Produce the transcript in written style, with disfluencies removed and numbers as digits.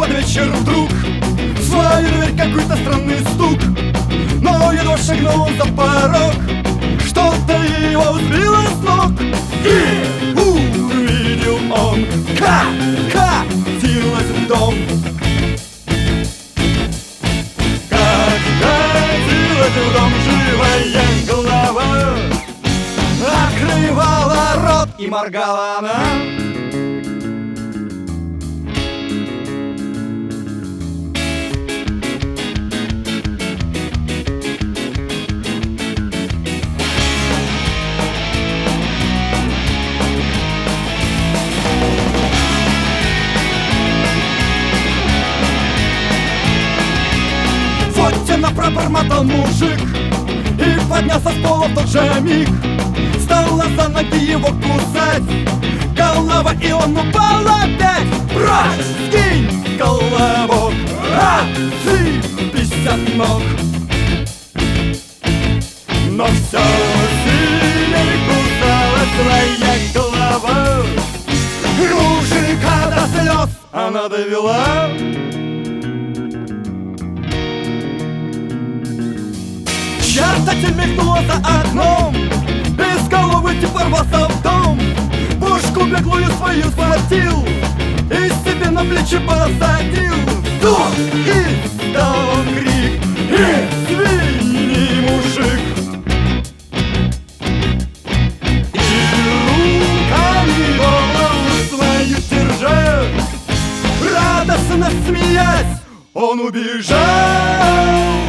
под вечер вдруг в свою дверь какой-то странный стук, но едва шагнул за порог, что-то его сбило с ног. И увидел он, как катилась в дом, как катилась в дом живая голова, открывала рот и моргала она. Пробормотал мужик и поднялся с пола в тот же миг. Стала за ноги его кусать голова, и он упал опять. Прочь, скинь колобок, отсыпись от ног. Но все сильней кусалась своя голова, мужика до слез она довела. Чертатель мелькнула за окном, без головы тип ворвался в дом, пушку беглую свою схватил и себе на плечи посадил. Вдох! И дал он крик: извини, мужик! И руками голову свою держа, радостно смеясь, он убежал.